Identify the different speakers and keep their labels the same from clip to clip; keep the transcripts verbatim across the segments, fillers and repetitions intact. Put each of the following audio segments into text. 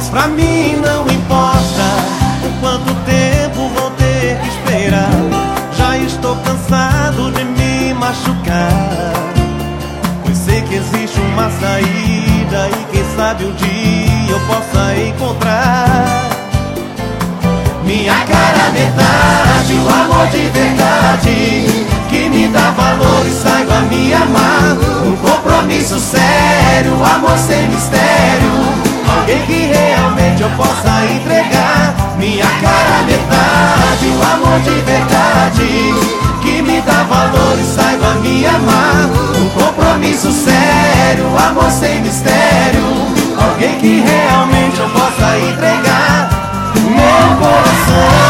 Speaker 1: Mas pra mim não importa o quanto tempo vou ter que esperar. Já estou cansado de me machucar, pois sei que existe uma saída e quem sabe um dia eu possa encontrar minha cara metade, o amor de verdade, que me dá valor e saiba me amar. Um compromisso sério, amor sem mistério, alguém que realmente eu possa entregar. Minha cara metade, o amor de verdade, que me dá valor e saiba me amar. Um compromisso sério, amor sem mistério, alguém que realmente eu possa entregar meu coração.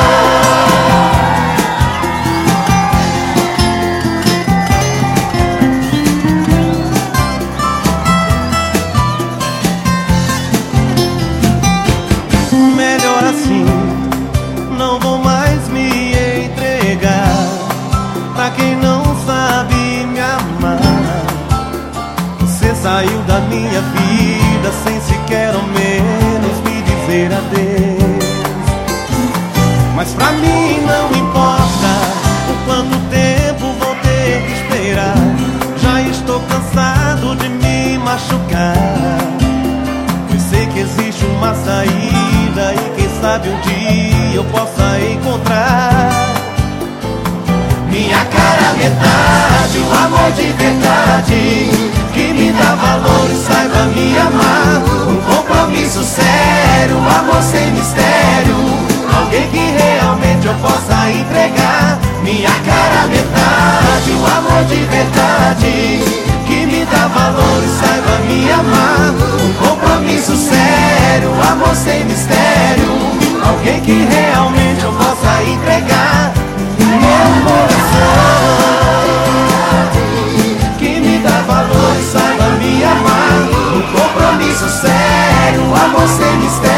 Speaker 1: Melhor assim, não vou mais me entregar pra quem não sabe me amar. Você saiu da minha vida sem sequer ao menos me dizer adeus. Mas pra mim não importa o quanto tempo vou ter que esperar. Já estou cansado de me machucar, pois sei que existe uma saída e quem sabe um dia eu possa encontrar minha cara metade, o amor de verdade, que me dá valor e saiba me amar. Um compromisso sério, amor sem mistério, alguém que realmente eu possa entregar. Minha cara metade, o amor de verdade, que me dá valor e saiba me amar. Um compromisso sério, amor sem mistério, alguém que realmente eu possa entregar meu coração, que me dá valor e saiba me amar. Um compromisso sério, amor sem mistério,